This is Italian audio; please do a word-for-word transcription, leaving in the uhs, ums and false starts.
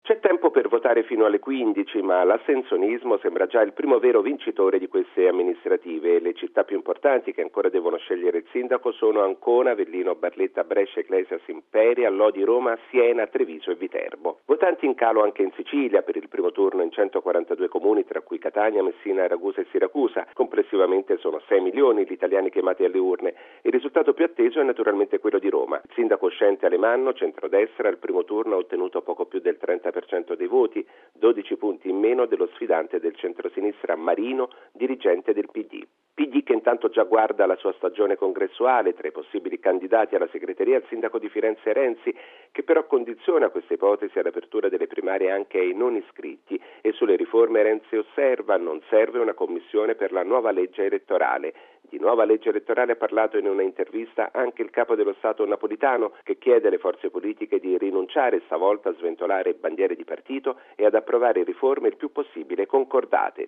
C'è tempo per votare fino alle quindici, ma l'astensionismo sembra già il primo vero vincitore di queste amministrative. Le città più importanti che ancora devono scegliere il sindaco sono Ancona, Avellino, Barletta, Brescia, Ecclesia, Imperia, Lodi, Roma, Siena, Treviso e Viterbo. Votanti in calo anche in Sicilia per il primo turno in centoquarantadue comuni, tra cui Catania, Messina, Ragusa e Siracusa. Complessivamente sono sei milioni gli italiani chiamati alle urne. Il risultato più atteso è naturalmente quello di Roma. Il sindaco uscente Alemanno, centrodestra, al primo turno ha ottenuto poco più del trenta per cento dei voti, dodici punti in meno dello sfidante del centrosinistra Marino, dirigente del P D. P D che intanto già guarda la sua stagione congressuale. Tra i possibili candidati alla segreteria il sindaco di Firenze Renzi, che però condiziona questa ipotesi all'apertura delle primarie anche ai non iscritti, e sulle riforme Renzi osserva: non serve una commissione per la nuova legge elettorale. Di nuova legge elettorale ha parlato in una intervista anche il capo dello Stato Napolitano, che chiede alle forze politiche di rinunciare stavolta a sventolare bandiere di partito e ad approvare riforme il più possibile concordate.